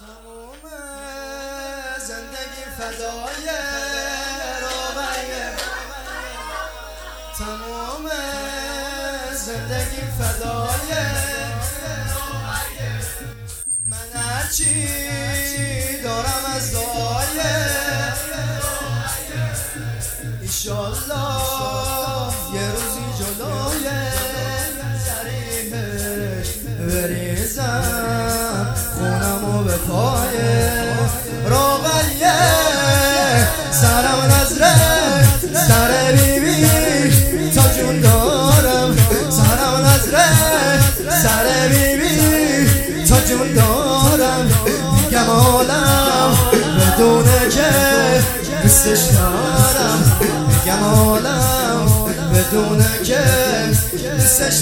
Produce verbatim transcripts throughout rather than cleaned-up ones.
تموم زندگی فدای روغنیه، تموم زندگی فدای روغنیه. من هرچی دارم از دعای ایشالله یه روزی جلوی سریحش بریزم خونمو به پای روغنیه. سرم نظره سر بیبی تا جون دارم، سرم نظره سر بیبی تا جون دارم. میگم عالم بدونه که دوستش دارم، میگم عالم بدونه که دوستش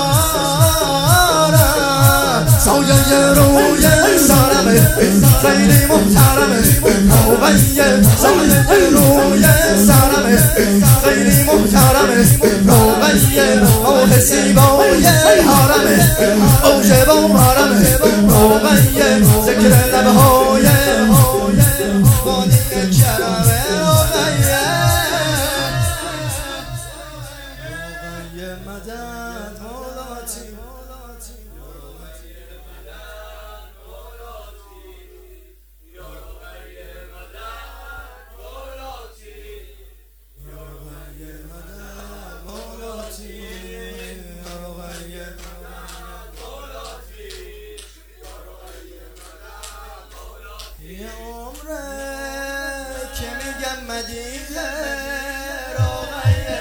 دارم. سایه روی سرمه خیلی محترمه، روغنیه سایه روی سرمه خیلی محترمه، روغنیه آه زیبای حرمه اوج باورمه، روغنیه ذکر لبهای بانی کرمه، روغنیه روغنیه مدد مولاتی یه عمره که میگم مدینه روغنیه،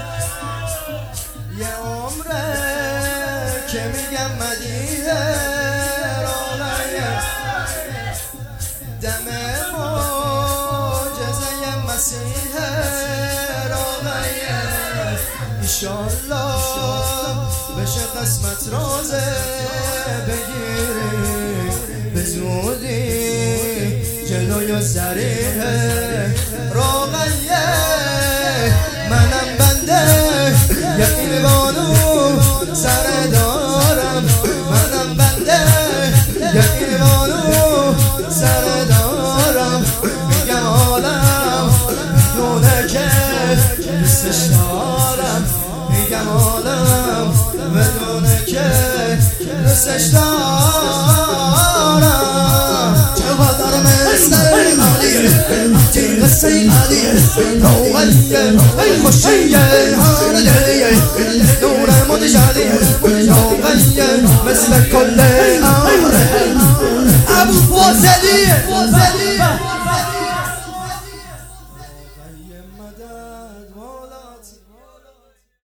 یه عمره که میگم مدینه روغنیه. دم معجزه مسیح روغنیه، ایشالله بشه قسمت روزه بگیری به زودی جلوی زریح روغنیه. منم بنده یقین بانو سر دارم، منم بنده یقین بانو سر دارم. میگم عالم بدونه که دوستش دارم، میگم عالم بدونه که دوستش دارم. چقدر مثل علیه تیغ سین علیه روغنیه، ای خوشیه هر دلیه نور متجلیه، روغنیه مثل کل آره ابو فاضلیه. روغنیه مدد